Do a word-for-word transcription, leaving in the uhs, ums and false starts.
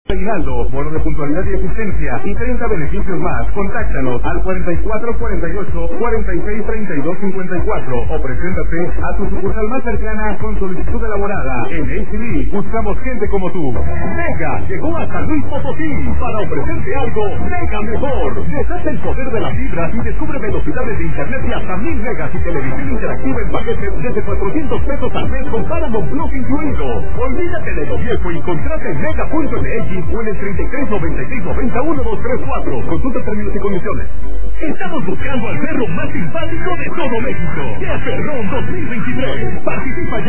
Aguinaldo, bono de puntualidad y eficiencia y treinta beneficios más. Contáctanos al cuarenta y cuatro cuarenta y ocho cuarenta y seis treinta y dos cincuenta y cuatro o preséntate a tu sucursal más cercana con solicitud elaborada. En A C D buscamos gente como tú. Mega llegó a San Luis Potosí para ofrecerte algo mega mejor. Deshace el poder de la fibra y descubre velocidades de internet de hasta mil megas y televisión interactiva en paquetes desde cuatrocientos pesos al mes con Paramount Plus incluido. Olvídate de lo viejo y contrata en mega punto m x o en el treinta y tres noventa y seis noventa uno dos tres cuatro. Consulta términos y condiciones. Estamos buscando al perro más simpático de todo México. ¡Qué Perrón dos mil veintitrés! Participa ya.